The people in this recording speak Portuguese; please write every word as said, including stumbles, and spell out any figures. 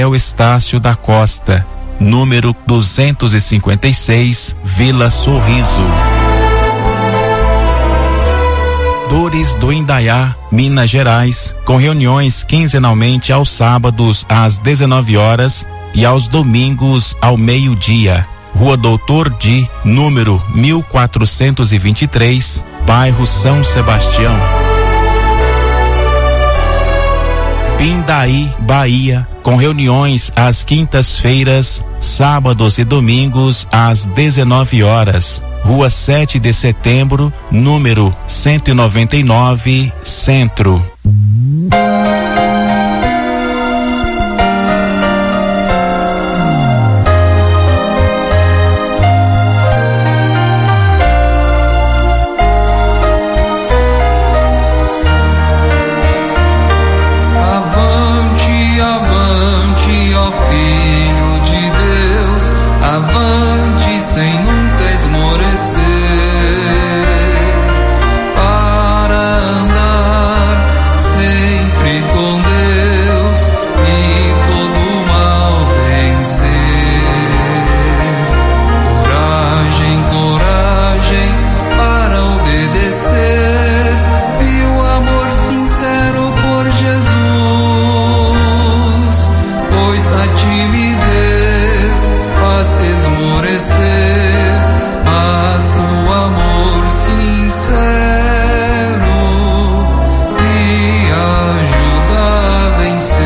Hotel Estácio da Costa, número duzentos e cinquenta e seis, Vila Sorriso. Dores do Indaiá, Minas Gerais, com reuniões quinzenalmente aos sábados às dezenove horas e aos domingos ao meio-dia. Rua Doutor Di, número mil quatrocentos e vinte e três, bairro São Sebastião. Pindaí, Bahia, com reuniões às quintas-feiras, sábados e domingos às dezenove horas. Rua sete de Setembro, número cento e noventa e nove, Centro.